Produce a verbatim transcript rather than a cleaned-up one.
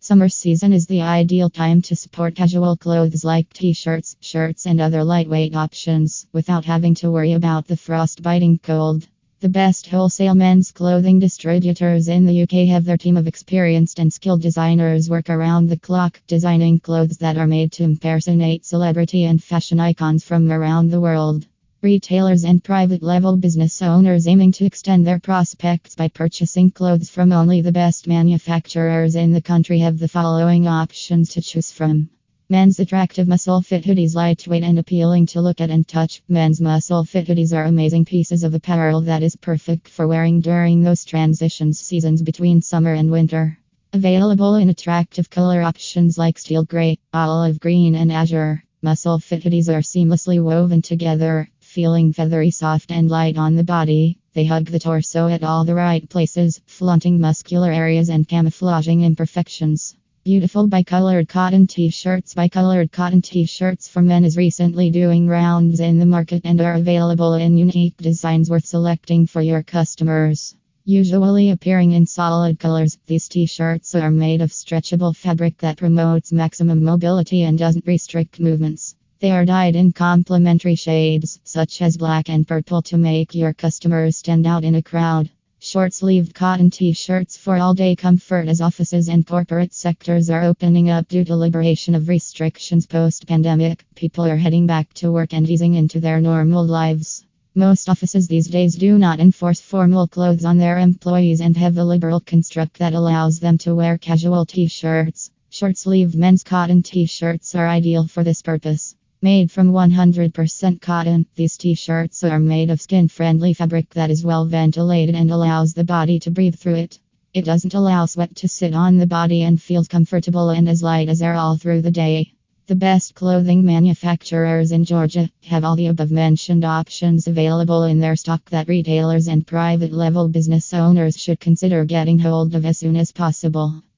Summer season is the ideal time to support casual clothes like t-shirts, shirts, and other lightweight options without having to worry about the frost-biting cold. The best wholesale men's clothing distributors in the U K have their team of experienced and skilled designers work around the clock, designing clothes that are made to impersonate celebrity and fashion icons from around the world. Retailers and private level business owners aiming to extend their prospects by purchasing clothes from only the best manufacturers in the country have the following options to choose from. Men's attractive muscle fit hoodies, lightweight and appealing to look at and touch. Men's muscle fit hoodies are amazing pieces of apparel that is perfect for wearing during those transitions seasons between summer and winter. Available in attractive color options like steel gray, olive green, and azure. Muscle fit hoodies are seamlessly woven together, feeling feathery, soft, and light on the body. They hug the torso at all the right places, flaunting muscular areas and camouflaging imperfections. Beautiful bicolored cotton t-shirts. Bicolored cotton t-shirts for men is recently doing rounds in the market and are available in unique designs worth selecting for your customers. Usually appearing in solid colors, these t-shirts are made of stretchable fabric that promotes maximum mobility and doesn't restrict movements. They are dyed in complementary shades, such as black and purple, to make your customers stand out in a crowd. Short-sleeved cotton t-shirts for all-day comfort. As offices and corporate sectors are opening up due to liberation of restrictions post-pandemic, people are heading back to work and easing into their normal lives. Most offices these days do not enforce formal clothes on their employees and have a liberal construct that allows them to wear casual t-shirts. Short-sleeved men's cotton t-shirts are ideal for this purpose. Made from one hundred percent cotton, these t-shirts are made of skin-friendly fabric that is well ventilated and allows the body to breathe through it. It doesn't allow sweat to sit on the body and feels comfortable and as light as air all through the day. The best clothing manufacturers in Georgia have all the above mentioned options available in their stock that retailers and private level business owners should consider getting hold of as soon as possible.